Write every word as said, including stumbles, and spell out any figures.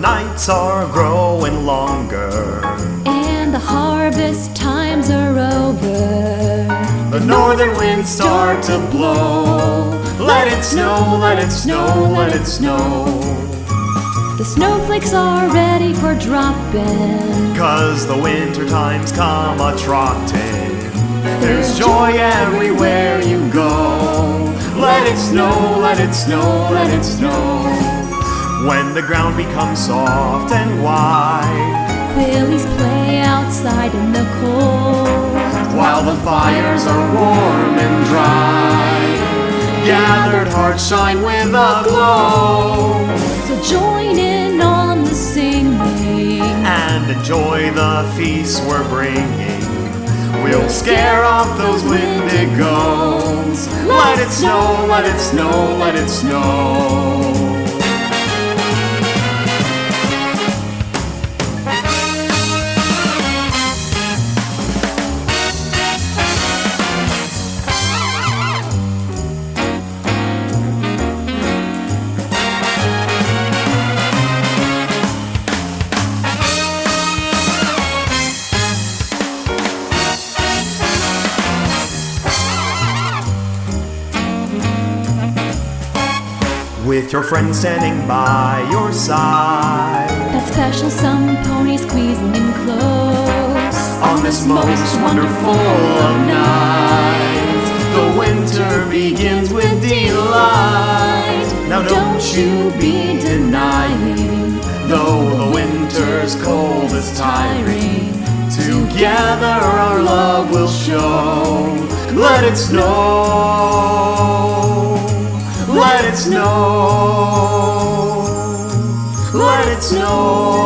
nights are growing longer, and the harvest times are over. the northern winds start to blow. Let it snow, let it snow, let it snow. The snowflakes are ready for dropping, 'Cause the winter time's come a-trotting. There's joy everywhere you go. Let it snow, let it snow, let it snow. When the ground becomes soft and wide, fillies play outside in the cold, while the fires are warm and dry, gathered hearts shine with a glow. So join in on the singing and enjoy the feast we're bringing. We'll scare off those windigos. Let it snow, let it snow, let it snow. With your friends standing by your side, that special some pony squeezing in close. On this most wonderful of nights, the winter begins with delight. Now don't you be denying, though the winter's cold is tiring, together our love will show. Let it snow, let it snow, let it snow.